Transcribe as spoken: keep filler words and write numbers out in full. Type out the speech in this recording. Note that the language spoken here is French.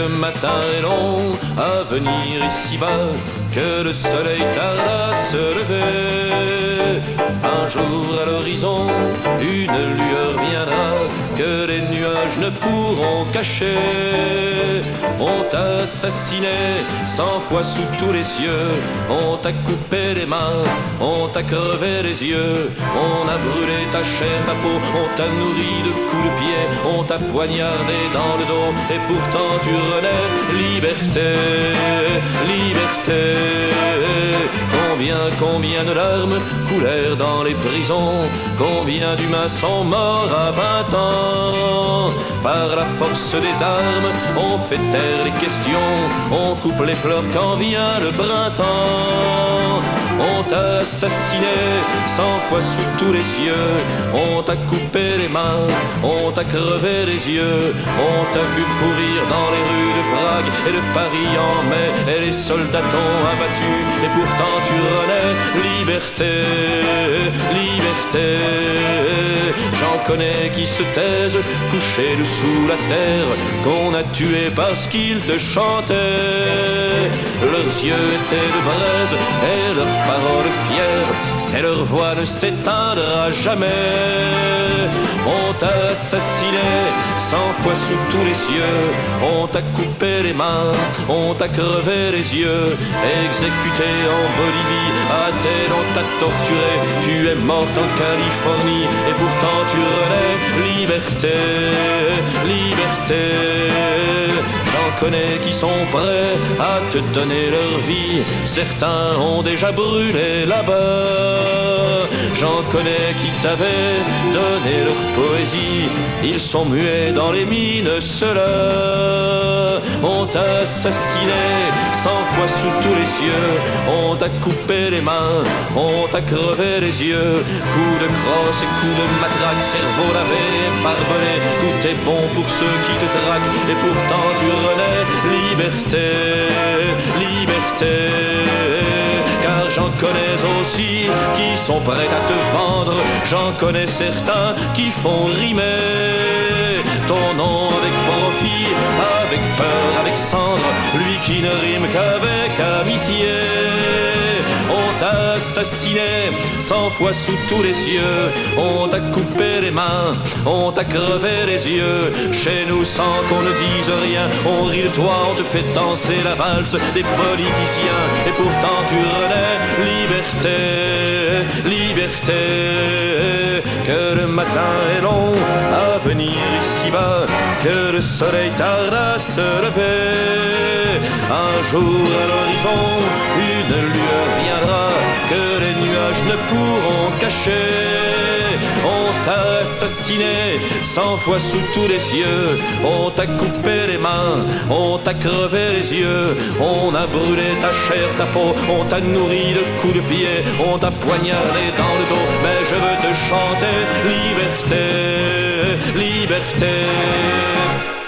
le matin est long à venir ici-bas, que le soleil tarde à se lever. Un jour à l'horizon, une lueur viendra que les nuages ne pourront cacher. On t'a assassiné cent fois sous tous les cieux, on t'a coupé les mains, on t'a crevé les yeux, on a brûlé ta chair, ta peau, on t'a nourri de coups de pied, on t'a poignardé dans le dos, et pourtant tu renais. Liberté, liberté. Combien, combien de larmes coulèrent dans les prisons, combien d'humains sont morts à vingt ans. Par la force des armes, on fait taire les questions, on coupe les fleurs quand vient le printemps. On t'a assassiné cent fois sous tous les cieux, on t'a coupé les mains, on t'a crevé les yeux, on t'a vu courir dans les rues de Prague et de Paris en mai, et les soldats t'ont abattu, et pourtant tu renais. Liberté, liberté. J'en connais qui se taisent, couchés dessous la terre, qu'on a tués parce qu'ils te chantaient. Leurs yeux étaient de braise et leurs paroles fières, et leur voix ne s'éteindra jamais. On t'a assassiné cent fois sous tous les cieux, on t'a coupé les mains, on t'a crevé les yeux, exécuté en Bolivie, à Athènes on t'a torturé, tu es morte en Californie, et pourtant tu renais. Liberté, liberté. J'en connais qui sont prêts à te donner leur vie, certains ont déjà brûlé là-bas. J'en connais qui t'avaient donné leur poésie, ils sont muets dans les mines, ceux-là. On t'a assassiné cent fois sous tous les cieux, on t'a coupé les mains, on t'a crevé les yeux, coups de crosse et coups de matraque, cerveau lavé et barbelé, tout est bon pour ceux qui te traquent, et pourtant tu renais. Liberté, liberté. Car j'en connais aussi qui sont prêts à te vendre, j'en connais certains qui font rimer ton nom avec profit, avec peur, avec cendre, lui qui ne rime qu'avec amitié. On t'a assassiné cent fois sous tous les cieux, on t'a coupé les mains, on t'a crevé les yeux. Chez nous sans qu'on ne dise rien, on rit de toi, on te fait danser la valse des politiciens, et pourtant tu renais. Liberté, liberté. Que le matin est long à venir ici-bas, que le soleil tarde à se lever. Un jour à l'horizon, une lueur viendra que les nuages ne pourront cacher. On t'a assassiné cent fois sous tous les cieux, on t'a coupé les mains, on t'a crevé les yeux, on a brûlé ta chair, ta peau, on t'a nourri de coups de pied, on t'a poignardé dans le dos, mais je veux te chanter liberté, liberté.